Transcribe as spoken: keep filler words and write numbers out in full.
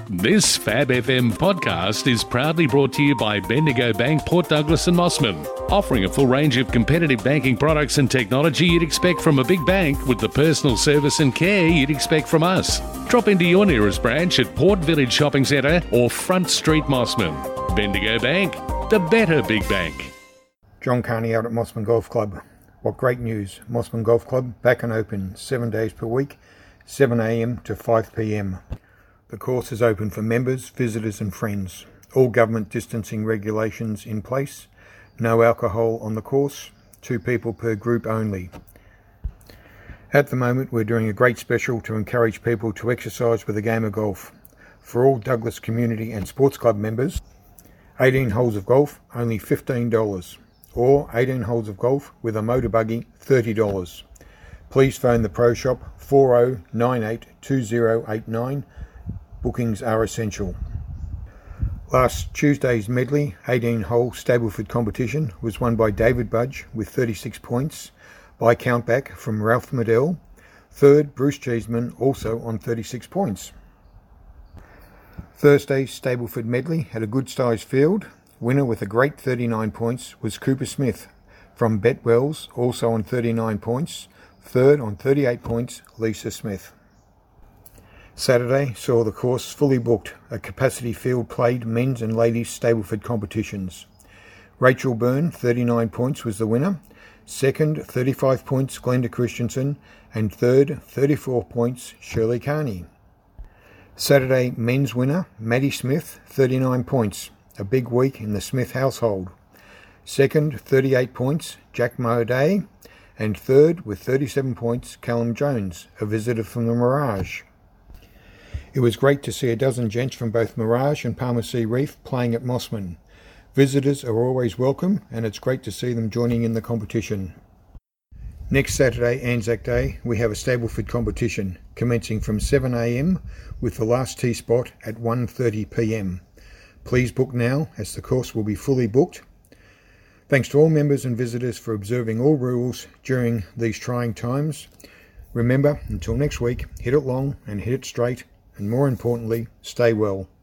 This Fab F M podcast is proudly brought to you by Bendigo Bank, Port Douglas and Mossman, offering a full range of competitive banking products and technology you'd expect from a big bank with the personal service and care you'd expect from us. Drop into your nearest branch at Port Village Shopping Centre or Front Street Mossman. Bendigo Bank, the better big bank. John Carney out at Mossman Golf Club. What great news. Mossman Golf Club back and open seven days per week, seven a m to five p m. The course is open for members, visitors and friends. All government distancing regulations in place. No alcohol on the course. Two people per group only. At the moment we're doing a great special to encourage people to exercise with a game of golf. For all Douglas Community and Sports Club members, eighteen holes of golf, only fifteen dollars. Or eighteen holes of golf with a motor buggy, thirty dollars. Please phone the Pro Shop four oh nine eight two oh eight nine. Bookings are essential. Last Tuesday's medley eighteen hole Stableford competition was won by David Budge with thirty-six points, by countback from Ralph Medell. Third, Bruce Cheeseman, also on thirty-six points. Thursday's Stableford medley had a good sized field. Winner with a great thirty-nine points was Cooper Smith from Bet Wells, also on thirty-nine points. Third on thirty-eight points, Lisa Smith. Saturday saw the course fully booked, a capacity field played men's and ladies Stableford competitions. Rachel Byrne, thirty-nine points, was the winner. Second, thirty-five points, Glenda Christensen. And third, thirty-four points, Shirley Carney. Saturday men's winner, Maddie Smith, thirty-nine points, a big week in the Smith household. Second, thirty-eight points, Jack Moday. And third, with thirty-seven points, Callum Jones, a visitor from the Mirage. It was great to see a dozen gents from both Mirage and Palmer Sea Reef playing at Mossman. Visitors are always welcome, and it's great to see them joining in the competition. Next Saturday, Anzac Day, we have a Stableford competition, commencing from seven a m with the last tee spot at one thirty p m. Please book now, as the course will be fully booked. Thanks to all members and visitors for observing all rules during these trying times. Remember, until next week, hit it long and hit it straight, and more importantly, stay well.